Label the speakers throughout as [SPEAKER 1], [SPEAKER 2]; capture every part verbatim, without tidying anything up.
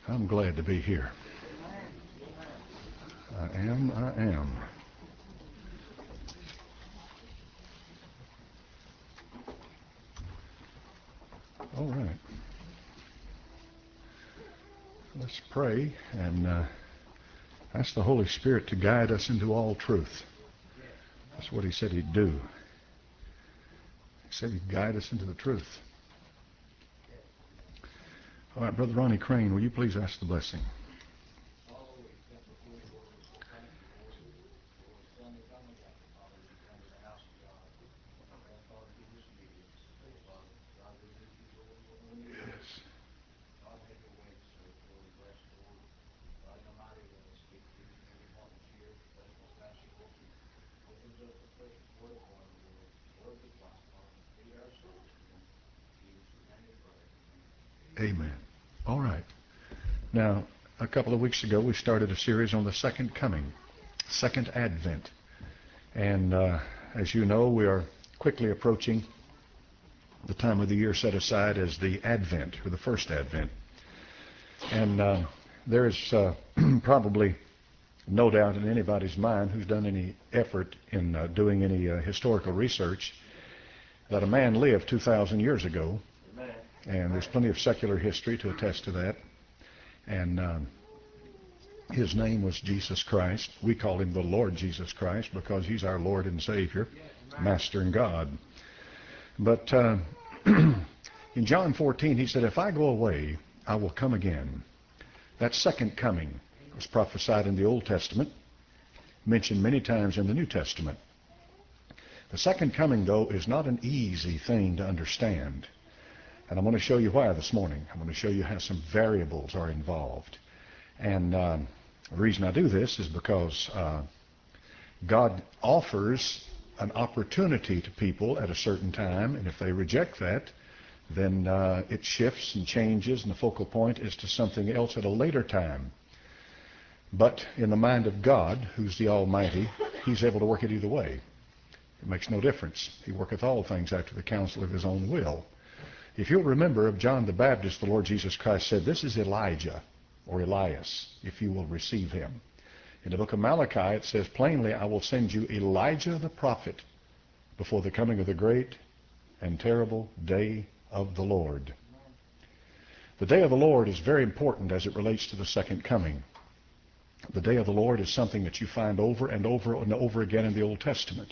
[SPEAKER 1] I'm glad to be here. I am, I am. All right. Let's pray and uh, ask the Holy Spirit to guide us into all truth. That's what he said he'd do. He said he'd guide us into the truth. All right, Brother Ronnie Crane, will you please ask the blessing? Amen. All right. Now, a couple of weeks ago, we started a series on the second coming, second advent. And uh, as you know, we are quickly approaching the time of the year set aside as the Advent, or the first Advent. And uh, there is uh, probably no doubt in anybody's mind who's done any effort in uh, doing any uh, historical research that a man lived two thousand years ago. And there's plenty of secular history to attest to that. And um, his name was Jesus Christ. We call him the Lord Jesus Christ because he's our Lord and Savior, Master and God. But uh, in John fourteen, he said, if I go away, I will come again. That second coming was prophesied in the Old Testament, mentioned many times in the New Testament. The second coming, though, is not an easy thing to understand. And I'm going to show you why this morning. I'm going to show you how some variables are involved. And uh, the reason I do this is because uh, God offers an opportunity to people at a certain time, and if they reject that, then uh, it shifts and changes, and the focal point is to something else at a later time. But in the mind of God, who's the Almighty, he's able to work it either way. It makes no difference. He worketh all things after the counsel of his own will. If you'll remember of John the Baptist, the Lord Jesus Christ said, this is Elijah, or Elias, if you will receive him. In the book of Malachi, it says plainly, I will send you Elijah the prophet before the coming of the great and terrible day of the Lord. The day of the Lord is very important as it relates to the second coming. The day of the Lord is something that you find over and over and over again in the Old Testament.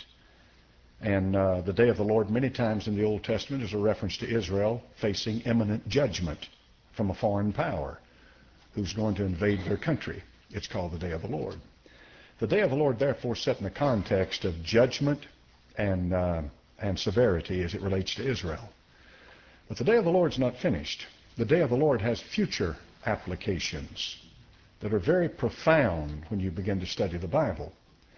[SPEAKER 1] And uh, the day of the Lord many times in the Old Testament is a reference to Israel facing imminent judgment from a foreign power who's going to invade their country. It's called the day of the Lord. The day of the Lord, therefore, set in the context of judgment and, uh, and severity as it relates to Israel. But the day of the Lord's not finished. The day of the Lord has future applications that are very profound when you begin to study the Bible.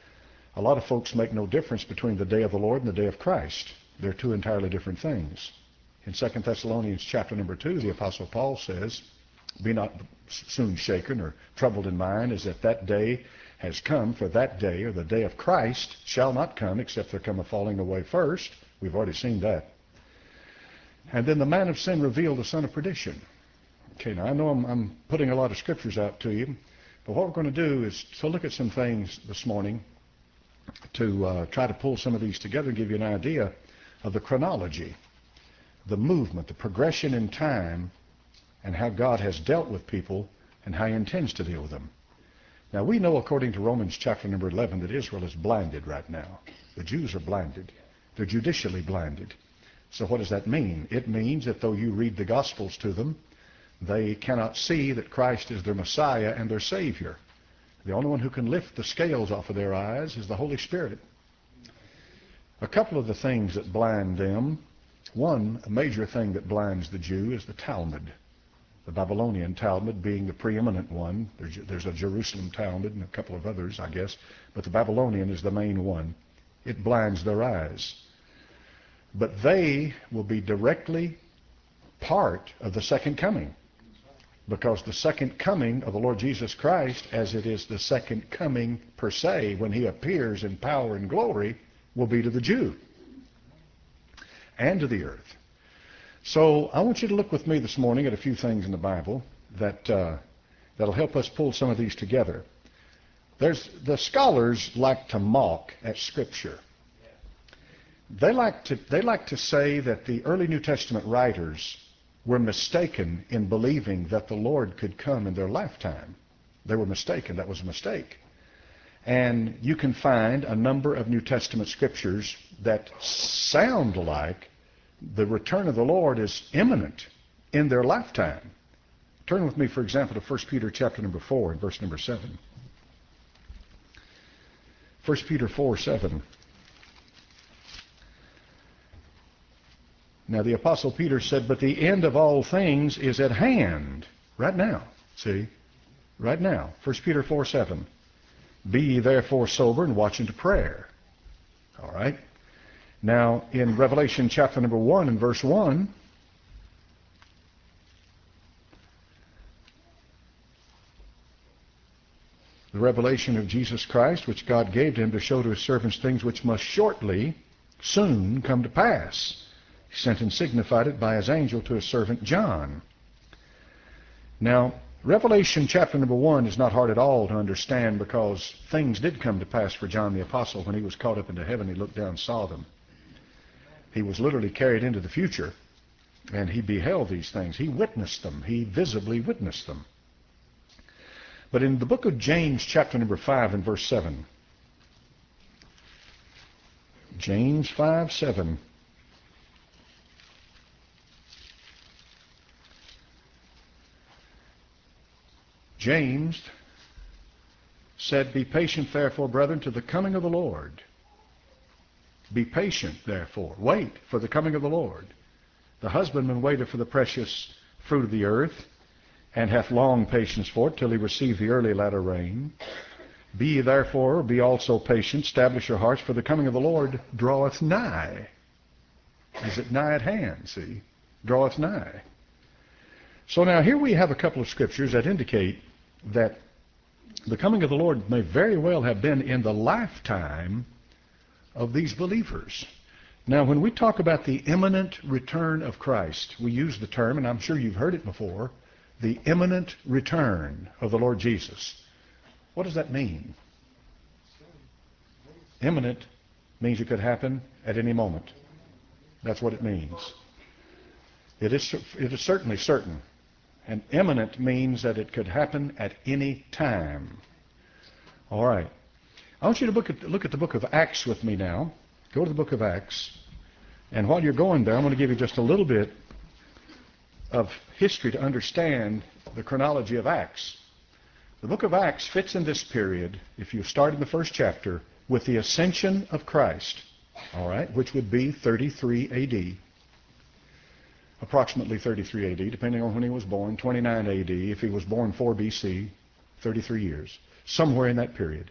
[SPEAKER 1] A lot of folks make no difference between the day of the Lord and the day of Christ. They're two entirely different things. In Second Thessalonians chapter number two, the Apostle Paul says, be not soon shaken or troubled in mind, as if that day has come, for that day, or the day of Christ, shall not come, except there come a falling away first. We've already seen that. And then the man of sin revealed the son of perdition. Okay, now I know I'm, I'm putting a lot of scriptures out to you, but what we're going to do is to look at some things this morning to uh, try to pull some of these together and give you an idea of the chronology, the movement, the progression in time, and how God has dealt with people and how he intends to deal with them. Now we know, according to Romans chapter number eleven, that Israel is blinded right now. The Jews are blinded. They're judicially blinded. So what does that mean? It means that though you read the Gospels to them, they cannot see that Christ is their Messiah and their Savior. The only one who can lift the scales off of their eyes is the Holy Spirit. A couple of the things that blind them, one, a major thing that blinds the Jew is the Talmud. The Babylonian Talmud being the preeminent one. There's, there's a Jerusalem Talmud and a couple of others, I guess, but the Babylonian is the main one. It blinds their eyes. But they will be directly part of the second coming. Because the second coming of the Lord Jesus Christ, as it is the second coming per se, when he appears in power and glory, will be to the Jew and to the earth. So I want you to look with me this morning at a few things in the Bible that uh, that'll help us pull some of these together. There's, the scholars like to mock at Scripture. They like to, they like to say that the early New Testament writers were mistaken in believing that the Lord could come in their lifetime. They were mistaken. That was a mistake. And you can find a number of New Testament scriptures that sound like the return of the Lord is imminent in their lifetime. Turn with me, for example, to First Peter chapter number four and verse number seven. First Peter four, seven. Now the Apostle Peter said, but the end of all things is at hand. Right now. See? Right now. First Peter four, seven. Be ye therefore sober and watch unto prayer. All right. Now in Revelation chapter number one and verse one, the revelation of Jesus Christ, which God gave to him to show to his servants things which must shortly, soon come to pass. He sent and signified it by his angel to his servant John. Now, Revelation chapter number one is not hard at all to understand, because things did come to pass for John the Apostle. When he was caught up into heaven, he looked down and saw them. He was literally carried into the future, and he beheld these things. He witnessed them. He visibly witnessed them. But in the book of James chapter number five and verse seven, James five, seven, James said, be patient, therefore, brethren, to the coming of the Lord. Be patient, therefore. Wait for the coming of the Lord. The husbandman waiteth for the precious fruit of the earth, and hath long patience for it, till he receive the early latter rain. Be ye therefore, be also patient, establish your hearts, for the coming of the Lord draweth nigh. Is it nigh at hand, see? Draweth nigh. So now here we have a couple of scriptures that indicate that the coming of the Lord may very well have been in the lifetime of these believers. Now, when we talk about the imminent return of Christ, we use the term, and I'm sure you've heard it before, the imminent return of the Lord Jesus. What does that mean? Imminent means it could happen at any moment. That's what it means. It is, it is certainly certain. And imminent means that it could happen at any time. All right. I want you to look at, look at the book of Acts with me now. Go to the book of Acts. And while you're going there, I'm going to give you just a little bit of history to understand the chronology of Acts. The book of Acts fits in this period, if you start in the first chapter, with the ascension of Christ, all right, which would be thirty-three A D. Approximately thirty-three A D, depending on when he was born, twenty-nine A D, if he was born four B C, thirty-three years, somewhere in that period,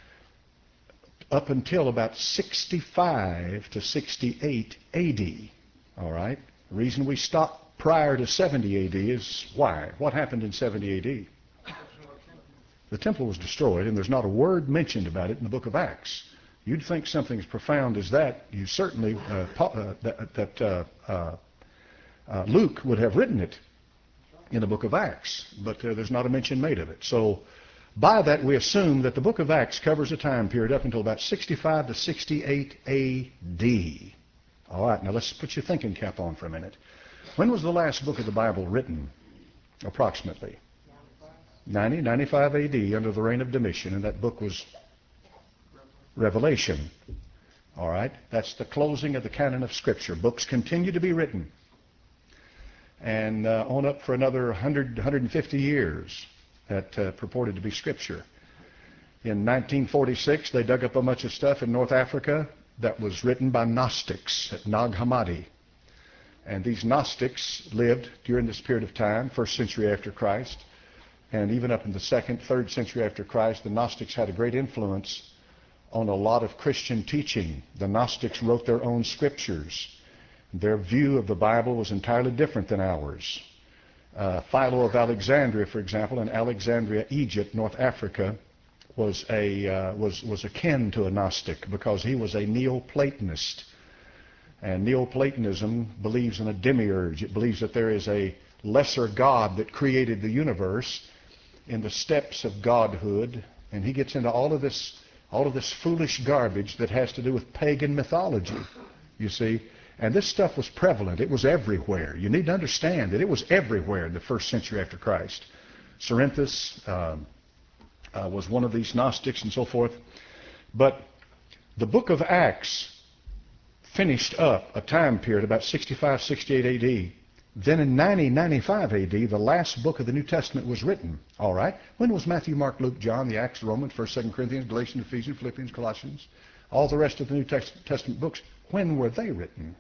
[SPEAKER 1] up until about sixty-five to sixty-eight A D, all right? The reason we stopped prior to seventy A D is why? What happened in seventy A D? The temple was destroyed, and there's not a word mentioned about it in the book of Acts. You'd think something as profound as that, you certainly, uh, uh, that, that uh, uh, Uh, Luke would have written it in the book of Acts, but uh, there's not a mention made of it. So by that we assume that the book of Acts covers a time period up until about sixty-five to sixty-eight A D. All right, now let's put your thinking cap on for a minute. When was the last book of the Bible written, approximately? ninety, ninety-five A D, under the reign of Domitian, and that book was Revelation. All right, that's the closing of the canon of Scripture. Books continue to be written, and uh, on up for another one hundred, one hundred fifty years that uh, purported to be Scripture. In nineteen forty-six, they dug up a bunch of stuff in North Africa that was written by Gnostics at Nag Hammadi. And these Gnostics lived during this period of time, first century after Christ, and even up in the second, third century after Christ, the Gnostics had a great influence on a lot of Christian teaching. The Gnostics wrote their own scriptures. Their view of the Bible was entirely different than ours. Uh, Philo of Alexandria, for example, in Alexandria, Egypt, North Africa, was a uh, was was akin to a Gnostic because he was a Neoplatonist. And Neoplatonism believes in a demiurge. It believes that there is a lesser God that created the universe, in the steps of godhood, and he gets into all of this, all of this foolish garbage that has to do with pagan mythology, you see. And this stuff was prevalent. It was everywhere. You need to understand that it was everywhere in the first century after Christ. Cerinthus um, uh, was one of these Gnostics and so forth. But the book of Acts finished up a time period about sixty-five, sixty-eight A D. Then in ninety, ninety-five A D, the last book of the New Testament was written. All right. When was Matthew, Mark, Luke, John, the Acts, Romans, first, second Corinthians, Galatians, Ephesians, Philippians, Colossians, all the rest of the New Testament books, when were they written?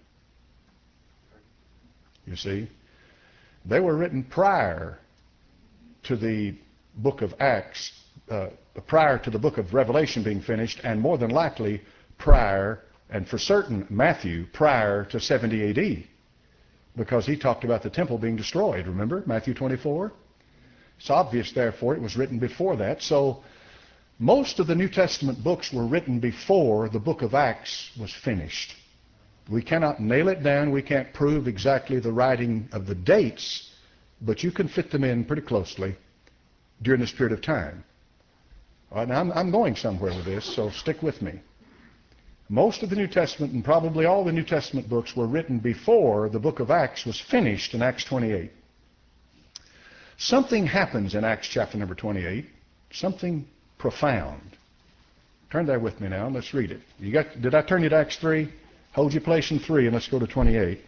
[SPEAKER 1] You see, they were written prior to the book of Acts, uh, prior to the book of Revelation being finished, and more than likely prior, and for certain Matthew, prior to seventy A D, because he talked about the temple being destroyed, remember, Matthew twenty-four? It's obvious, therefore, it was written before that. So most of the New Testament books were written before the book of Acts was finished. We cannot nail it down. We can't prove exactly the writing of the dates, but you can fit them in pretty closely during this period of time. All right, now I'm, I'm going somewhere with this, so stick with me. Most of the New Testament, and probably all the New Testament books, were written before the book of Acts was finished in Acts twenty-eight. Something happens in Acts chapter number twenty-eight, something profound. Turn there with me now, and let's read it. You got? Did I turn you to Acts three? Hold your place in three, and let's go to twenty-eight.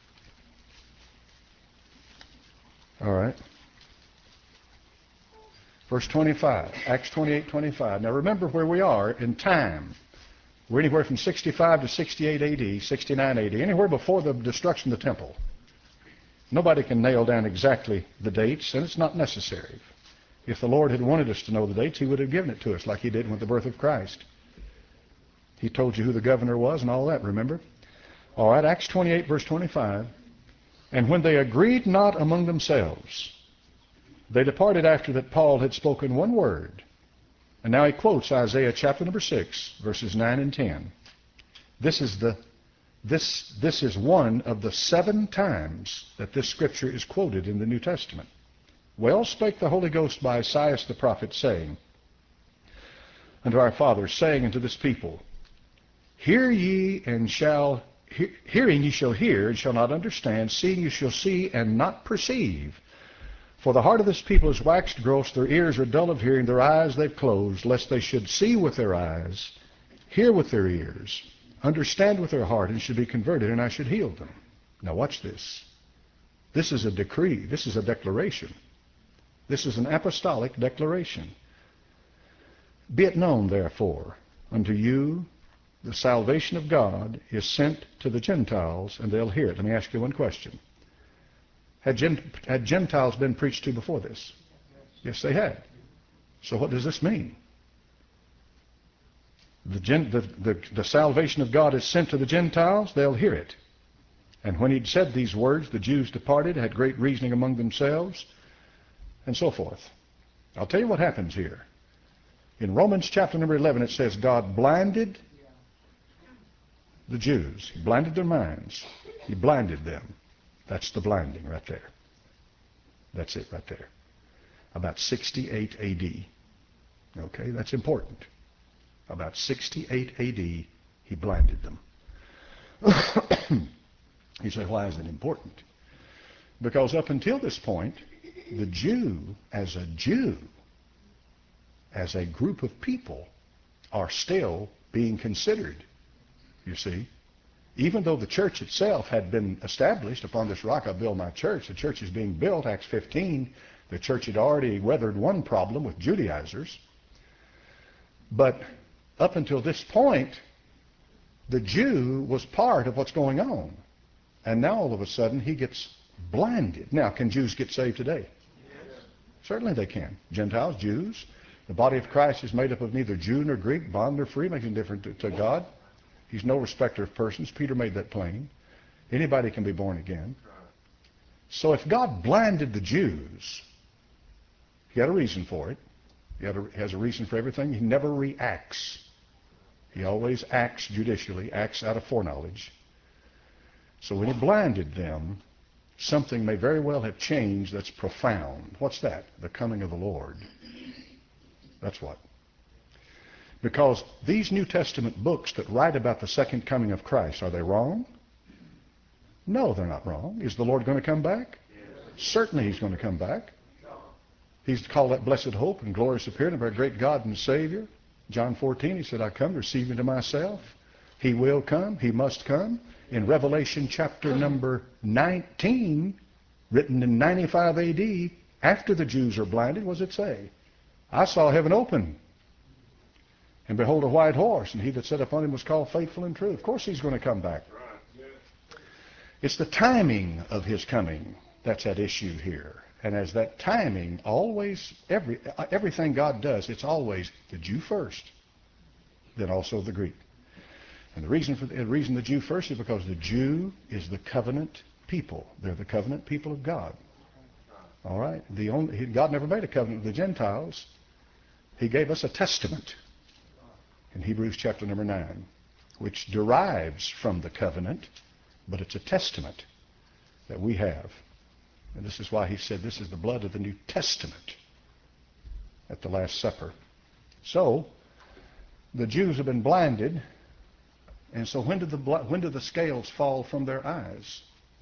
[SPEAKER 1] All right. Verse twenty-five, Acts twenty-eight, twenty-five. Now remember where we are in time. We're anywhere from sixty-five to sixty-eight A D, sixty-nine A D, anywhere before the destruction of the temple. Nobody can nail down exactly the dates, and it's not necessary. If the Lord had wanted us to know the dates, he would have given it to us like he did with the birth of Christ. He told you who the governor was and all that, remember? All right, Acts twenty-eight, verse twenty-five. And when they agreed not among themselves, they departed after that Paul had spoken one word. And now he quotes Isaiah chapter number six, verses nine and ten. This is the this this is one of the seven times that this scripture is quoted in the New Testament. Well spake the Holy Ghost by Isaiah the prophet, saying unto our fathers, saying unto this people, Hear ye and shall he, hearing ye shall hear and shall not understand, seeing ye shall see and not perceive. For the heart of this people is waxed gross, their ears are dull of hearing, their eyes they've closed, lest they should see with their eyes, hear with their ears, understand with their heart, and should be converted, and I should heal them. Now watch this. This is a decree. This is a declaration. This is an apostolic declaration. Be it known, therefore, unto you the salvation of God is sent to the Gentiles, and they'll hear it. Let me ask you one question. Had, Gent had Gentiles been preached to before this? Yes, they had. So what does this mean? The, gen the, the, the salvation of God is sent to the Gentiles, they'll hear it. And when he'd said these words, the Jews departed, had great reasoning among themselves, and so forth. I'll tell you what happens here. In Romans chapter number eleven, it says God blinded the Jews. He blinded their minds. He blinded them. That's the blinding right there. That's it right there. About sixty-eight A D. Okay, that's important. About sixty-eight A D, he blinded them. You say, why is it important? Because up until this point, the Jew, as a Jew, as a group of people, are still being considered, you see. Even though the church itself had been established, upon this rock I build my church, the church is being built, Acts fifteen, the church had already weathered one problem with Judaizers. But up until this point, the Jew was part of what's going on. And now all of a sudden he gets blinded. Now, can Jews get saved today? Yes. Certainly they can. Gentiles, Jews. The body of Christ is made up of neither Jew nor Greek, bond nor free, making difference to, to God. He's no respecter of persons. Peter made that plain. Anybody can be born again. So if God blinded the Jews, he had a reason for it. He, had a, he has a reason for everything. He never reacts. He always acts judicially, acts out of foreknowledge. So when he blinded them, something may very well have changed that's profound. What's that? The coming of the Lord. That's what. Because these New Testament books that write about the second coming of Christ, are they wrong? No, they're not wrong. Is the Lord going to come back? Yes. Certainly He's going to come back. He's called that blessed hope and glorious appearing of our great God and Savior. John fourteen, He said, I come to receive Him to myself. He will come. He must come. In Revelation chapter number nineteen, written in ninety-five A D, after the Jews are blinded, what does it say? I saw heaven open, and behold a white horse, and he that sat upon him was called Faithful and True. Of course He's going to come back. It's the timing of His coming that's at issue here. And as that timing always, every everything God does, it's always the Jew first, then also the Greek. And the reason for the reason the Jew first is because the Jew is the covenant people. They're the covenant people of God. All right. The only God never made a covenant with the Gentiles. He gave us a testament in Hebrews chapter number nine, which derives from the covenant, but it's a testament that we have. And this is why He said this is the blood of the New Testament at the Last Supper. So the Jews have been blinded. And so when did the when did the scales fall from their eyes?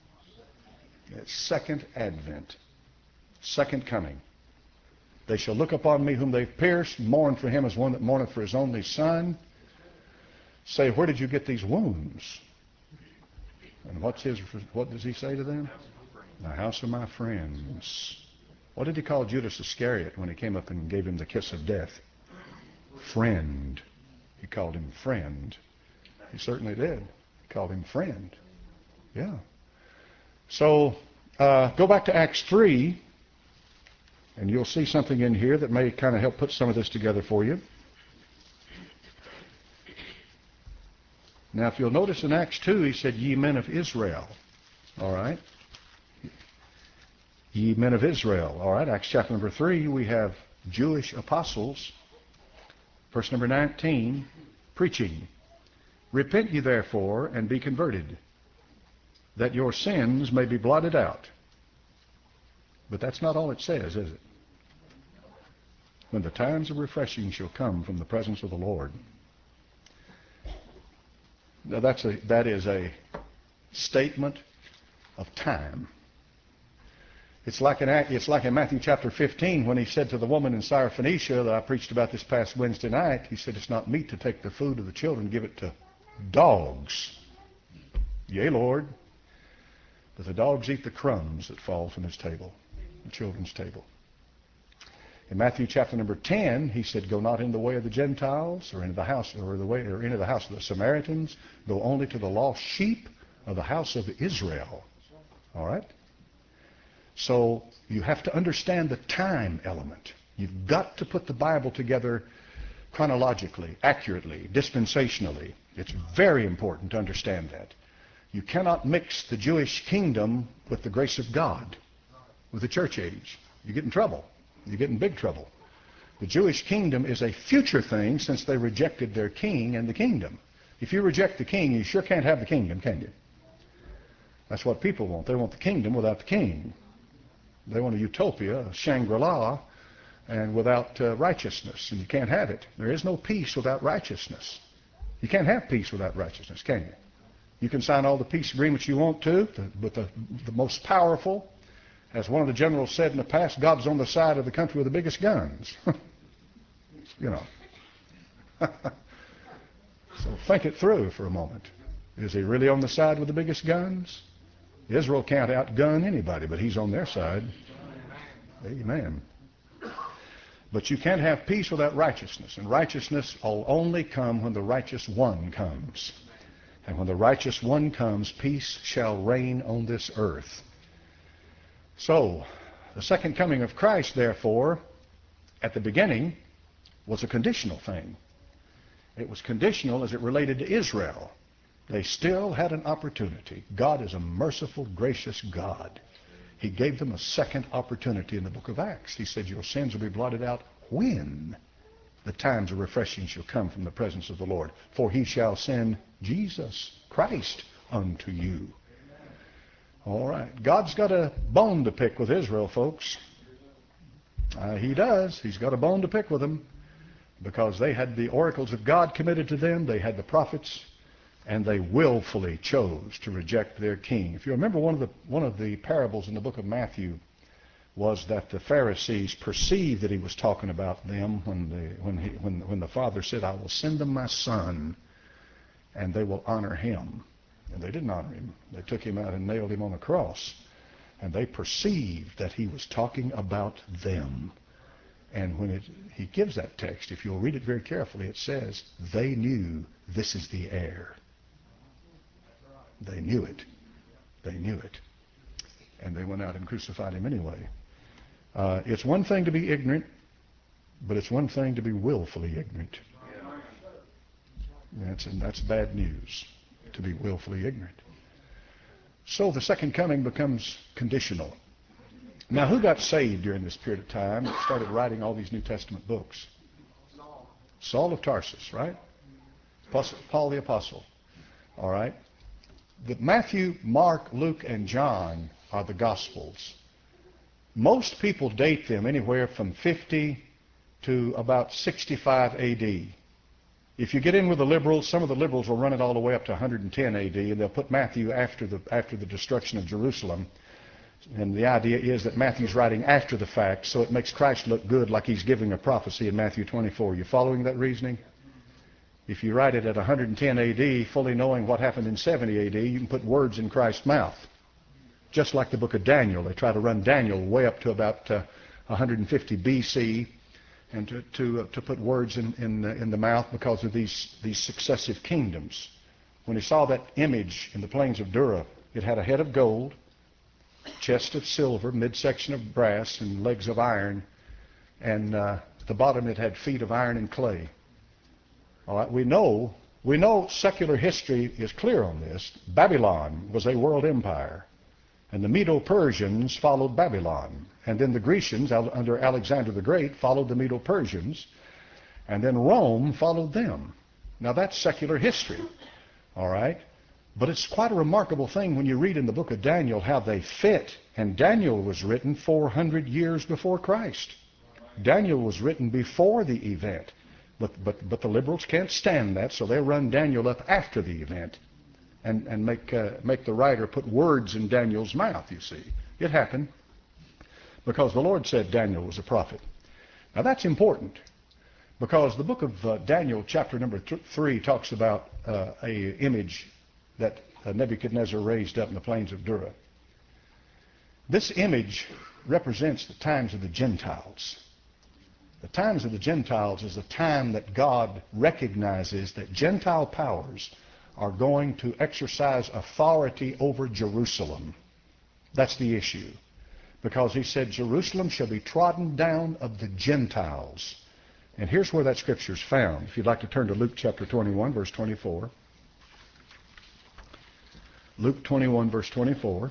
[SPEAKER 1] It's second advent, second coming. They shall look upon me whom they've pierced, mourn for him as one that mourneth for his only son. Say, where did you get these wounds? And what's his? What does He say to them? The house of my friends. What did He call Judas Iscariot when He came up and gave him the kiss of death? Friend. He called him friend. He certainly did. He called him friend. Yeah. So uh, go back to Acts three, and you'll see something in here that may kind of help put some of this together for you. Now, if you'll notice in Acts two, He said, ye men of Israel. All right. Ye men of Israel. All right. Acts chapter number three, we have Jewish apostles. Verse number nineteen, preaching. Repent ye therefore, and be converted, that your sins may be blotted out. But that's not all it says, is it? When the times of refreshing shall come from the presence of the Lord. Now that's a, that is a statement of time. It's like, in, it's like in Matthew chapter fifteen when He said to the woman in Syrophoenicia that I preached about this past Wednesday night, He said, it's not meet to take the food of the children and give it to dogs. Yea, Lord. But the dogs eat the crumbs that fall from His table, the children's table. In Matthew chapter number ten, He said, go not in the way of the Gentiles, or into the house, or the way, or into the house of the Samaritans. Go only to the lost sheep of the house of Israel. All right? So you have to understand the time element. You've got to put the Bible together chronologically, accurately, dispensationally. It's very important to understand that. You cannot mix the Jewish kingdom with the grace of God, with the church age. You get in trouble. You get in big trouble. The Jewish kingdom is a future thing since they rejected their king and the kingdom. If you reject the king, you sure can't have the kingdom, can you? That's what people want. They want the kingdom without the king. They want a utopia, a Shangri-La, and without uh, righteousness. And you can't have it. There is no peace without righteousness. You can't have peace without righteousness, can you? You can sign all the peace agreements you want to, but the, the most powerful, as one of the generals said in the past, God's on the side of the country with the biggest guns. You know. So think it through for a moment. Is He really on the side with the biggest guns? Israel can't outgun anybody, but He's on their side. Amen. But you can't have peace without righteousness, and righteousness will only come when the righteous one comes. And when the righteous one comes, peace shall reign on this earth. So, the second coming of Christ, therefore, at the beginning, was a conditional thing. It was conditional as it related to Israel. They still had an opportunity. God is a merciful, gracious God. He gave them a second opportunity in the book of Acts. He said, your sins will be blotted out when the times of refreshing shall come from the presence of the Lord. For He shall send Jesus Christ unto you. All right. God's got a bone to pick with Israel, folks. Uh, he does. He's got a bone to pick with them because they had the oracles of God committed to them. They had the prophets, and they willfully chose to reject their king. If you remember, one of the one of the parables in the book of Matthew was that the Pharisees perceived that he was talking about them when the when he when when the Father said, "I will send them my son, and they will honor him." And they didn't honor him. They took him out and nailed him on a cross. And they perceived that he was talking about them. And when it, he gives that text, if you'll read it very carefully, it says, they knew this is the heir. They knew it. They knew it. And they went out and crucified him anyway. Uh, it's one thing to be ignorant, but it's one thing to be willfully ignorant. That's, and that's bad news, to be willfully ignorant. So the second coming becomes conditional. Now, who got saved during this period of time and started writing all these New Testament books? Saul. Saul of Tarsus, right? Apostle, Paul the Apostle. All right. The Matthew, Mark, Luke, and John are the Gospels. Most people date them anywhere from fifty to about sixty-five A D. If you get in with the liberals, some of the liberals will run it all the way up to one hundred ten A D, and they'll put Matthew after the after the destruction of Jerusalem. And the idea is that Matthew's writing after the fact, so it makes Christ look good, like he's giving a prophecy in Matthew twenty-four. You following that reasoning? If you write it at one hundred ten A D, fully knowing what happened in seventy A D, you can put words in Christ's mouth. Just like the book of Daniel. They try to run Daniel way up to about uh, one hundred fifty B C and to, to, uh, to put words in, in, uh, in the mouth because of these, these successive kingdoms. When he saw that image in the plains of Dura, it had a head of gold, chest of silver, midsection of brass, and legs of iron, and uh, at the bottom it had feet of iron and clay. All right, we know, we know secular history is clear on this. Babylon was a world empire. And the Medo-Persians followed Babylon. And then the Grecians, under Alexander the Great, followed the Medo-Persians. And then Rome followed them. Now that's secular history, all right? But it's quite a remarkable thing when you read in the book of Daniel how they fit. And Daniel was written four hundred years before Christ. Daniel was written before the event. But, but, but the liberals can't stand that, so they run Daniel up after the event. And, and make, uh, make the writer put words in Daniel's mouth, you see. It happened because the Lord said Daniel was a prophet. Now that's important because the book of uh, Daniel, chapter number th three, talks about uh, a image that uh, Nebuchadnezzar raised up in the plains of Dura. This image represents the times of the Gentiles. The times of the Gentiles is the time that God recognizes that Gentile powers are going to exercise authority over Jerusalem. That's the issue. Because he said, Jerusalem shall be trodden down of the Gentiles. And here's where that scripture is found. If you'd like to turn to Luke chapter twenty-one, verse twenty-four. Luke twenty-one, verse twenty-four.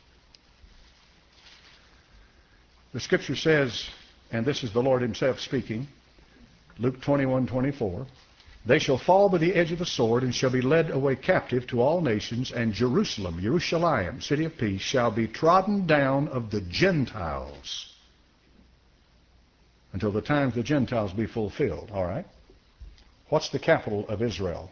[SPEAKER 1] The scripture says, and this is the Lord himself speaking, Luke twenty-one, twenty-four, they shall fall by the edge of the sword and shall be led away captive to all nations, and Jerusalem, Jerusalem, city of peace, shall be trodden down of the Gentiles until the times of the Gentiles be fulfilled. All right? What's the capital of Israel?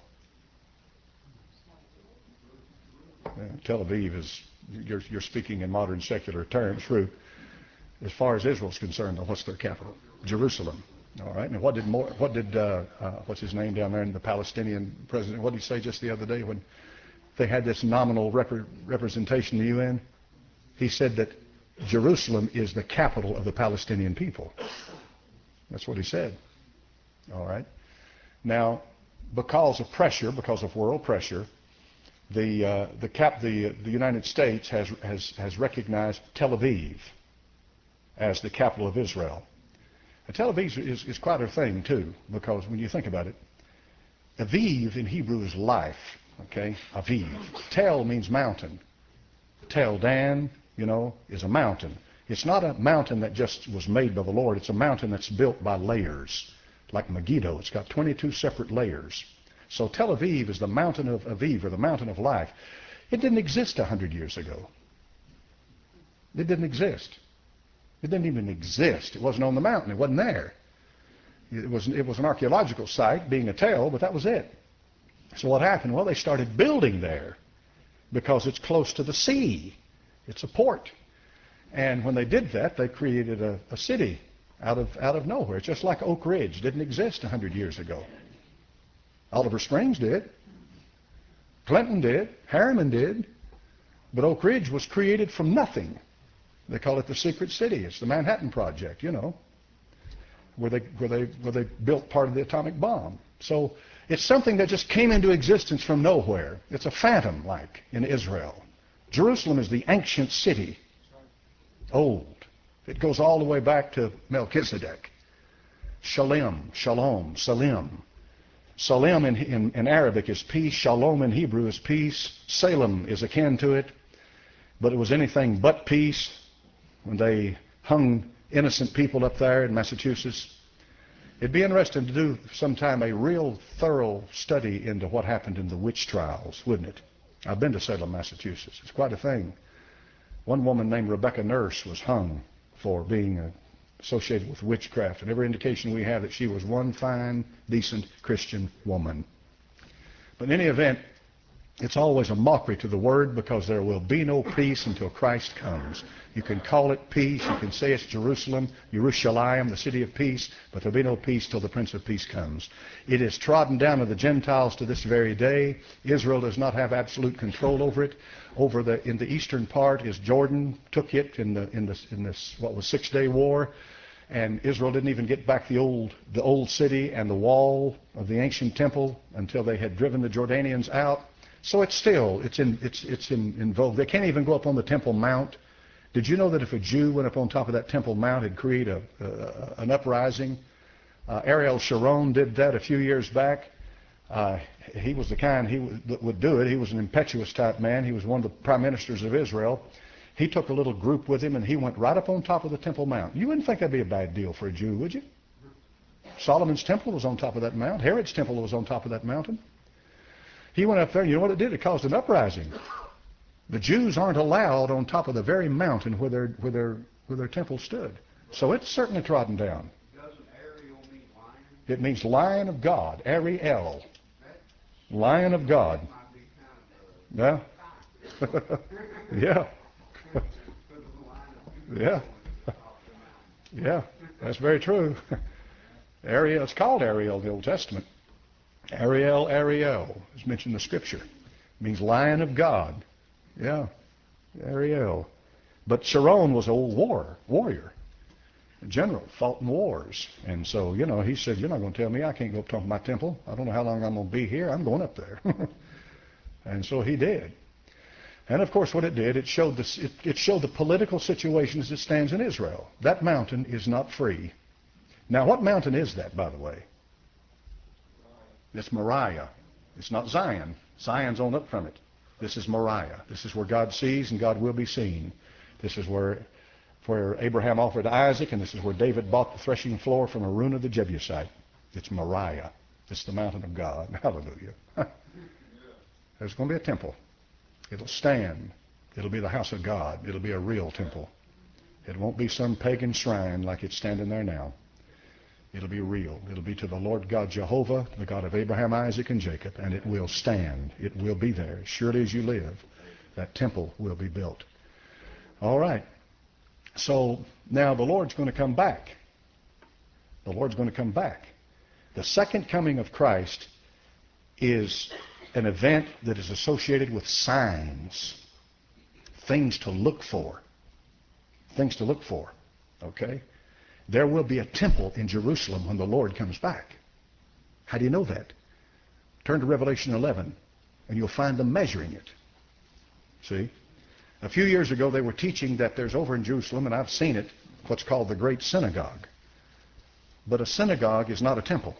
[SPEAKER 1] Uh, Tel Aviv is, you're, you're speaking in modern secular terms, true. As far as Israel's concerned, what's their capital? Jerusalem. All right. And what did more, what did uh, uh, what's his name down there in the Palestinian president? What did he say just the other day when they had this nominal rep representation in the U N? He said that Jerusalem is the capital of the Palestinian people. That's what he said. All right. Now, because of pressure, because of world pressure, the uh, the cap the the United States has has has recognized Tel Aviv as the capital of Israel. Now, Tel Aviv is, is quite a thing, too, because when you think about it, Aviv in Hebrew is life, okay? Aviv. Tel means mountain. Tel Dan, you know, is a mountain. It's not a mountain that just was made by the Lord. It's a mountain that's built by layers, like Megiddo. It's got twenty-two separate layers. So Tel Aviv is the mountain of Aviv, or the mountain of life. It didn't exist a hundred years ago. It didn't exist. It didn't even exist. It wasn't on the mountain. It wasn't there. It was, it was an archaeological site, being a tell, but that was it. So what happened? Well, they started building there because it's close to the sea. It's a port. And when they did that, they created a, a city out of, out of nowhere, just like Oak Ridge didn't exist one hundred years ago. Oliver Springs did. Clinton did. Harriman did. But Oak Ridge was created from nothing. They call it the secret city. It's the Manhattan Project, you know, where they, where they, where they built part of the atomic bomb. So it's something that just came into existence from nowhere. It's a phantom, like in Israel. Jerusalem is the ancient city, old. It goes all the way back to Melchizedek. Shalem, Shalom, Salim. Salim in, in, in Arabic is peace. Shalom in Hebrew is peace. Salem is akin to it. But it was anything but peace when they hung innocent people up there in Massachusetts. It'd be interesting to do sometime a real thorough study into what happened in the witch trials, wouldn't it? I've been to Salem, Massachusetts. It's quite a thing. One woman named Rebecca Nurse was hung for being uh, associated with witchcraft, and every indication we have that she was one fine, decent Christian woman. But in any event, it's always a mockery to the word, because there will be no peace until Christ comes. You can call it peace, you can say it's Jerusalem, Jerusalem, the city of peace, but there'll be no peace till the Prince of Peace comes. It is trodden down of the Gentiles to this very day. Israel does not have absolute control over it. Over the in the eastern part is Jordan, took it in the in this in this what was Six-Day War, and Israel didn't even get back the old the old city and the wall of the ancient temple until they had driven the Jordanians out. So it's still, it's in, it's, it's in, in vogue. They can't even go up on the Temple Mount. Did you know that if a Jew went up on top of that Temple Mount, it'd create a, uh, an uprising? Uh, Ariel Sharon did that a few years back. Uh, he was the kind he w that would do it. He was an impetuous type man. He was one of the prime ministers of Israel. He took a little group with him, and he went right up on top of the Temple Mount. You wouldn't think that'd be a bad deal for a Jew, would you? Solomon's temple was on top of that mount. Herod's temple was on top of that mountain. He went up there, and you know what it did? It caused an uprising. The Jews aren't allowed on top of the very mountain where their, where their, where their temple stood. So it's certainly trodden down.
[SPEAKER 2] Doesn't Ariel mean lion?
[SPEAKER 1] It means Lion of God, Ariel. Lion of God. Yeah. Yeah. Yeah. Yeah, that's very true. Ariel, it's called Ariel in the Old Testament. Ariel, Ariel is mentioned in the Scripture. It means Lion of God. Yeah, Ariel. But Sharon was an old war, warrior, a general, fought in wars. And so, you know, he said, you're not going to tell me I can't go up to my temple. I don't know how long I'm going to be here. I'm going up there. And so he did. And of course what it did, it showed, this, it, it showed the political situation as it stands in Israel. That mountain is not free. Now, what mountain is that, by the way? It's Moriah. It's not Zion. Zion's on up from it. This is Moriah. This is where God sees and God will be seen. This is where, where Abraham offered Isaac, and this is where David bought the threshing floor from Araunah the Jebusite. It's Moriah. It's the mountain of God. Hallelujah. There's going to be a temple. It'll stand. It'll be the house of God. It'll be a real temple. It won't be some pagan shrine like it's standing there now. It'll be real. It'll be to the Lord God Jehovah, the God of Abraham, Isaac, and Jacob, and it will stand. It will be there. Surely as you live, that temple will be built. All right. So now the Lord's going to come back. The Lord's going to come back. The second coming of Christ is an event that is associated with signs, things to look for. Things to look for. Okay? There will be a temple in Jerusalem when the Lord comes back. How do you know that? Turn to Revelation eleven, and you'll find them measuring it. See? A few years ago, they were teaching that there's over in Jerusalem, and I've seen it, what's called the Great Synagogue. But a synagogue is not a temple.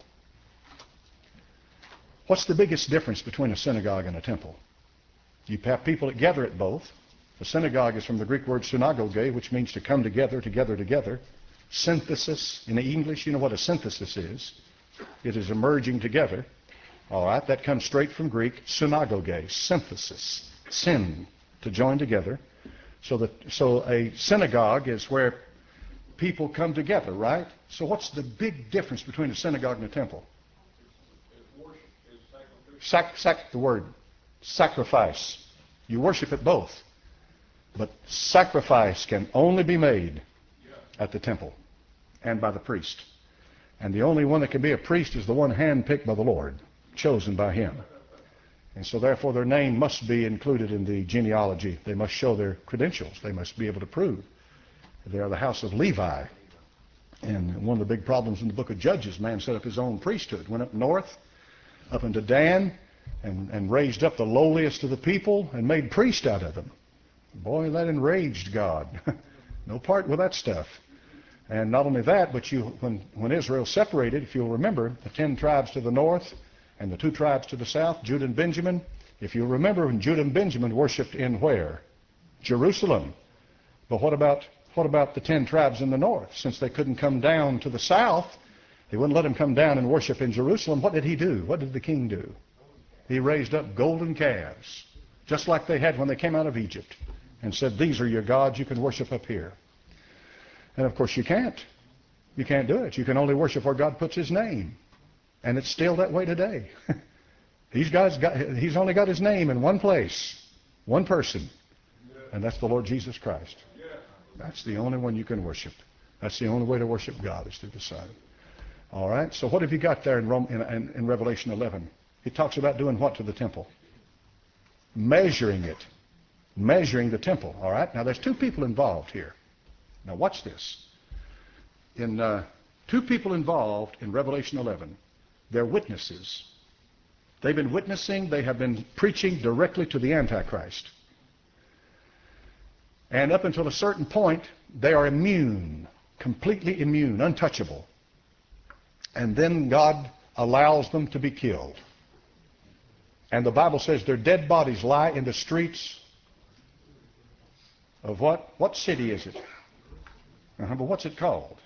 [SPEAKER 1] What's the biggest difference between a synagogue and a temple? You have people that gather at both. A synagogue is from the Greek word synagoge, which means to come together, together, together. Synthesis, in English, you know what a synthesis is. It is a merging together. All right, that comes straight from Greek, synagoge, synthesis, syn, to join together. So, that, so a synagogue is where people come together, right? So what's the big difference between a synagogue and a temple? Sac, sac, the word sacrifice. You worship at both. But sacrifice can only be made at the temple and by the priest. And the only one that can be a priest is the one handpicked by the Lord, chosen by him. And so therefore their name must be included in the genealogy. They must show their credentials. They must be able to prove they are the house of Levi. And one of the big problems in the book of Judges, man set up his own priesthood, went up north, up into Dan, and, and raised up the lowliest of the people and made priests out of them. Boy, that enraged God. No part with that stuff. And not only that, but you, when, when Israel separated, if you'll remember, the ten tribes to the north and the two tribes to the south, Judah and Benjamin, if you'll remember, when Judah and Benjamin worshipped in where? Jerusalem. But what about, what about the ten tribes in the north? Since they couldn't come down to the south, they wouldn't let them come down and worship in Jerusalem. What did he do? What did the king do? He raised up golden calves, just like they had when they came out of Egypt, and said, these are your gods, you can worship up here. And of course you can't. You can't do it. You can only worship where God puts his name. And it's still that way today. He's, God's got, he's only got his name in one place, one person, and that's the Lord Jesus Christ. That's the only one you can worship. That's the only way to worship God is through the Son. All right, so what have you got there in, Rome, in, in, in Revelation eleven? He talks about doing what to the temple? Measuring it. Measuring the temple, all right? Now, there's two people involved here. Now, watch this. In uh, two people involved in Revelation eleven, they're witnesses. They've been witnessing, they have been preaching directly to the Antichrist. And up until a certain point, they are immune, completely immune, untouchable. And then God allows them to be killed. And the Bible says their dead bodies lie in the streets of what? What city is it? Uh-huh, but what's it called?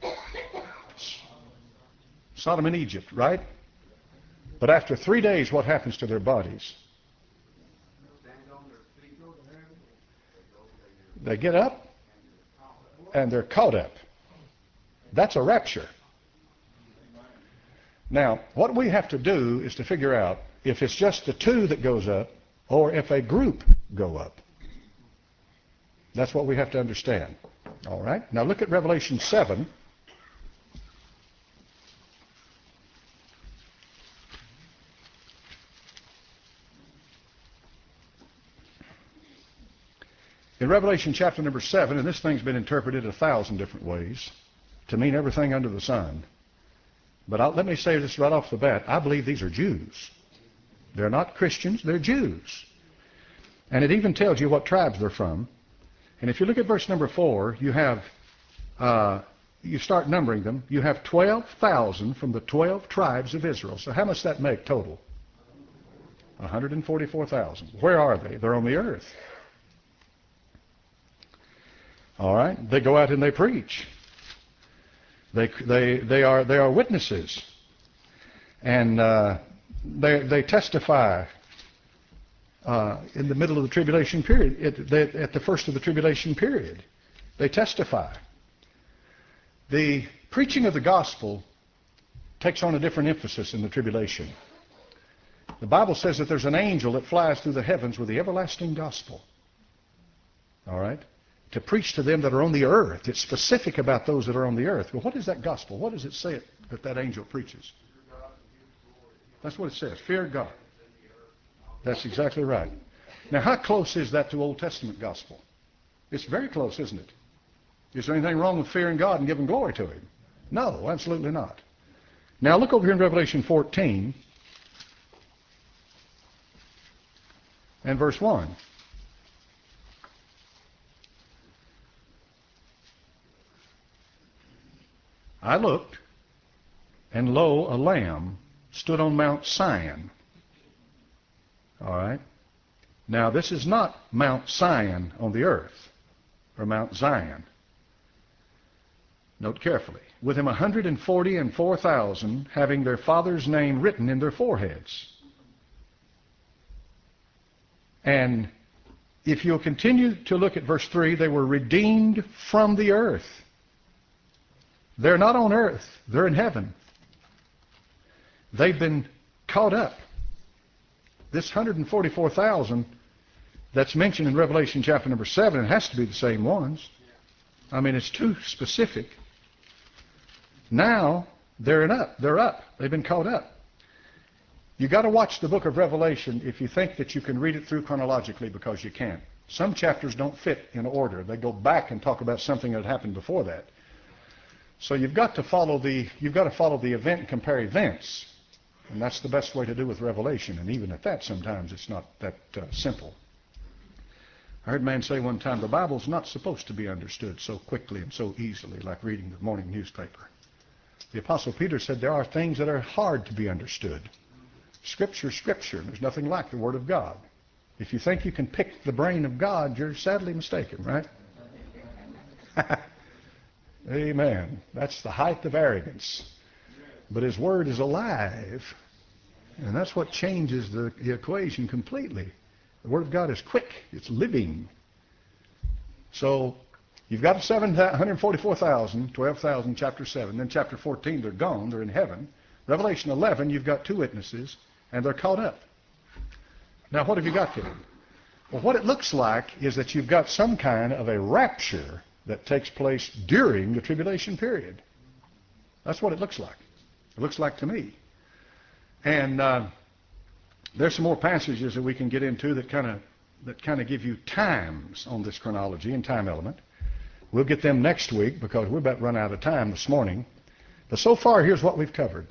[SPEAKER 1] Sodom and Egypt, right? But after three days, what happens to their bodies? They get up and they're caught up. That's a rapture. Now, what we have to do is to figure out if it's just the two that goes up or if a group go up. That's what we have to understand. All right? Now look at Revelation seven. In Revelation chapter number seven, and this thing's been interpreted a thousand different ways to mean everything under the sun. But I'll, let me say this right off the bat. I believe these are Jews. They're not Christians, they're Jews. And it even tells you what tribes they're from. And if you look at verse number four, you have, uh, you start numbering them, you have twelve thousand from the twelve tribes of Israel. So how much that make total? one hundred forty-four thousand. Where are they? They're on the earth. All right? They go out and they preach. They, they, they, are, they are witnesses. And uh, they, they testify uh, in the middle of the tribulation period, at, they, at the first of the tribulation period. They testify. The preaching of the gospel takes on a different emphasis in the tribulation. The Bible says that there's an angel that flies through the heavens with the everlasting gospel. All right? To preach to them that are on the earth. It's specific about those that are on the earth. Well, what is that gospel? What does it say that that angel preaches? That's what it says. Fear God. That's exactly right. Now, how close is that to Old Testament gospel? It's very close, isn't it? Is there anything wrong with fearing God and giving glory to Him? No, absolutely not. Now, look over here in Revelation fourteen and verse one. I looked, and lo, a lamb stood on Mount Sion. All right? Now, this is not Mount Sion on the earth, or Mount Zion. Note carefully. With him one hundred forty and four thousand, having their father's name written in their foreheads. And if you'll continue to look at verse three, they were redeemed from the earth. They're not on earth. They're in heaven. They've been caught up. This one hundred forty-four thousand that's mentioned in Revelation chapter number seven, it has to be the same ones. I mean, it's too specific. Now, they're in up. They're up. They've been caught up. You've got to watch the book of Revelation if you think that you can read it through chronologically, because you can't. Some chapters don't fit in order. They go back and talk about something that happened before that. So you've got to follow the, you've got to follow the event and compare events. And that's the best way to do with Revelation. And even at that, sometimes it's not that uh, simple. I heard a man say one time, the Bible's not supposed to be understood so quickly and so easily like reading the morning newspaper. The Apostle Peter said there are things that are hard to be understood. Scripture, Scripture. There's nothing like the Word of God. If you think you can pick the brain of God, you're sadly mistaken, right? Amen. That's the height of arrogance. But His Word is alive. And that's what changes the, the equation completely. The Word of God is quick. It's living. So you've got seven, one hundred forty-four thousand, twelve thousand, chapter seven. Then chapter fourteen, they're gone. They're in heaven. Revelation eleven, you've got two witnesses, and they're caught up. Now, what have you got there? Well, what it looks like is that you've got some kind of a rapture that takes place during the tribulation period. That's what it looks like. It looks like to me. And uh, there's some more passages that we can get into that kind of that kind of give you times on this chronology and time element. We'll get them next week because we're about run out of time this morning. But so far, here's what we've covered.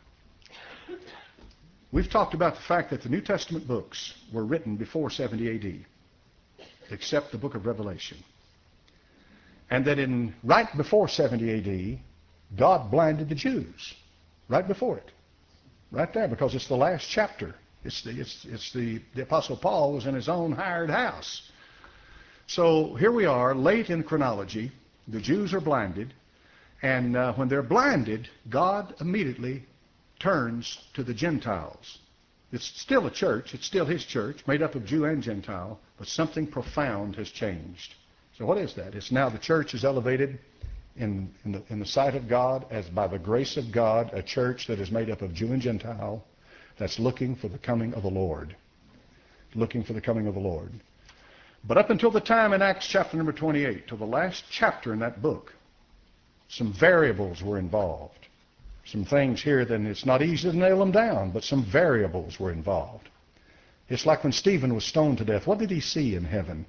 [SPEAKER 1] We've talked about the fact that the New Testament books were written before seventy A D, except the book of Revelation. And that in right before seventy A D, God blinded the Jews. Right before it. Right there, because it's the last chapter. It's the, it's, it's the, the Apostle Paul was in his own hired house. So here we are, late in chronology. The Jews are blinded. And uh, when they're blinded, God immediately turns to the Gentiles. It's still a church. It's still His church, made up of Jew and Gentile. But something profound has changed. So what is that? It's now the church is elevated in, in, the, in the sight of God as by the grace of God, a church that is made up of Jew and Gentile that's looking for the coming of the Lord. Looking for the coming of the Lord. But up until the time in Acts chapter number twenty-eight, till the last chapter in that book, some variables were involved. Some things here that it's not easy to nail them down, but some variables were involved. It's like when Stephen was stoned to death. What did he see in heaven?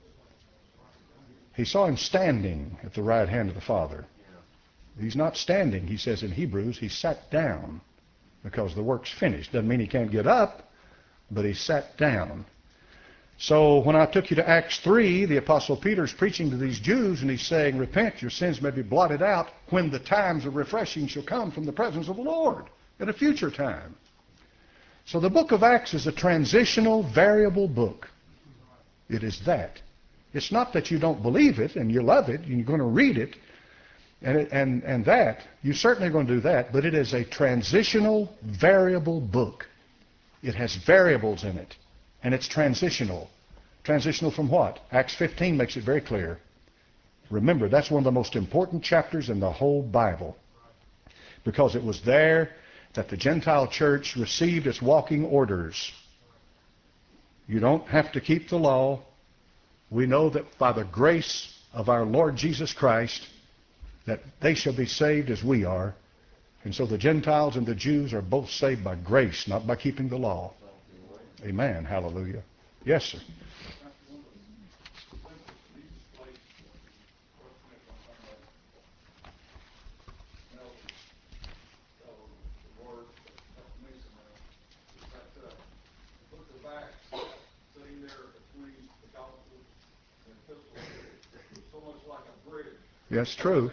[SPEAKER 1] He saw him standing at the right hand of the Father. He's not standing, he says in Hebrews, he sat down because the work's finished. Doesn't mean he can't get up, but he sat down. So when I took you to Acts three, the Apostle Peter's preaching to these Jews, and he's saying, repent, your sins may be blotted out when the times of refreshing shall come from the presence of the Lord at a future time. So the book of Acts is a transitional, variable book. It is that. It's not that you don't believe it and you love it and you're going to read it and, it, and, and that. You certainly are going to do that, but it is a transitional, variable book. It has variables in it, and it's transitional. Transitional from what? Acts fifteen makes it very clear. Remember, that's one of the most important chapters in the whole Bible, because it was there that the Gentile church received its walking orders. You don't have to keep the law. We know that by the grace of our Lord Jesus Christ, that they shall be saved as we are. And so the Gentiles and the Jews are both saved by grace, not by keeping the law. Amen. Hallelujah. Yes, sir. Yes, true.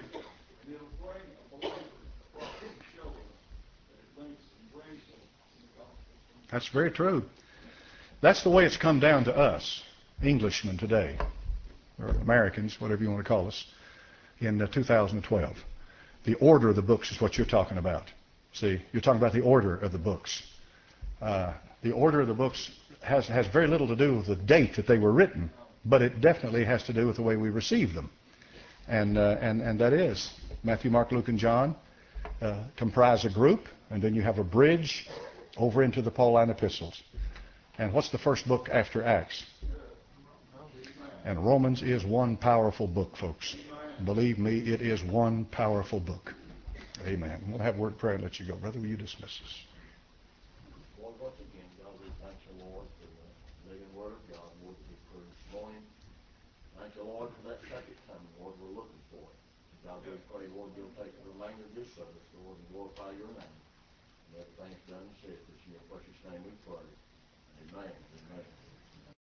[SPEAKER 1] That's very true. That's the way it's come down to us, Englishmen today, or Americans, whatever you want to call us, in uh, two thousand twelve. The order of the books is what you're talking about. See, you're talking about the order of the books. Uh, the order of the books has, has very little to do with the date that they were written. but it definitely has to do with the way we receive them. And, uh, and, and that is Matthew, Mark, Luke, and John uh, comprise a group, and then you have a bridge over into the Pauline epistles. And what's the first book after Acts? And Romans is one powerful book, folks. Believe me, it is one powerful book. Amen. We'll have word prayer and let you go. Brother, will you dismiss us?
[SPEAKER 3] Lord, once again, God, we thank you, Lord, for the living word of God, Lord, that we heard this morning. Thank you, Lord, for that second coming, Lord, we're looking for it. God, we pray, Lord, you'll take the remainder of this service, Lord, and glorify your name. And everything's done and said, for in your precious name we pray. Amen. Amen.